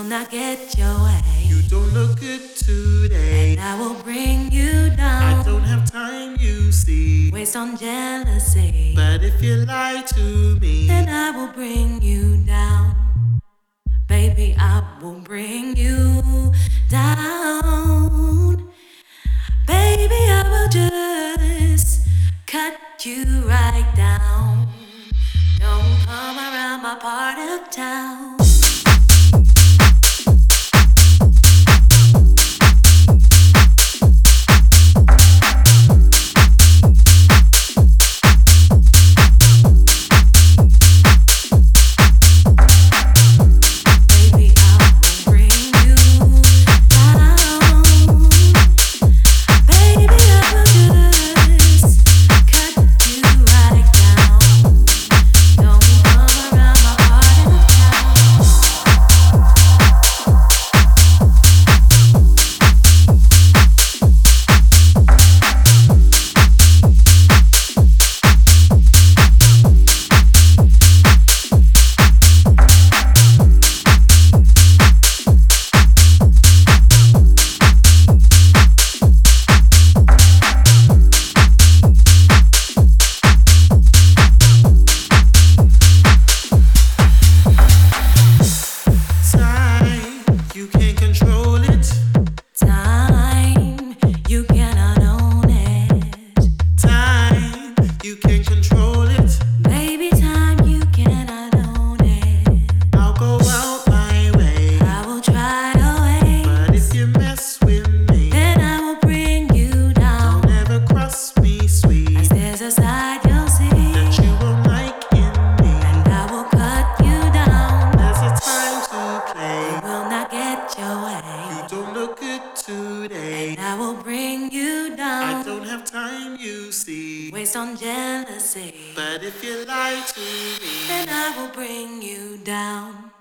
not get your way. You don't look good today. And I will bring you down. I don't have time, you see. Waste on jealousy. But if you lie to me, then I will bring you down. Baby, I will bring you down. Baby, I will just cut you right down. Don't come around my part of town. Today, and I will bring you down. I don't have time, you see. Waste on jealousy. But if you lie to me, then I will bring you down.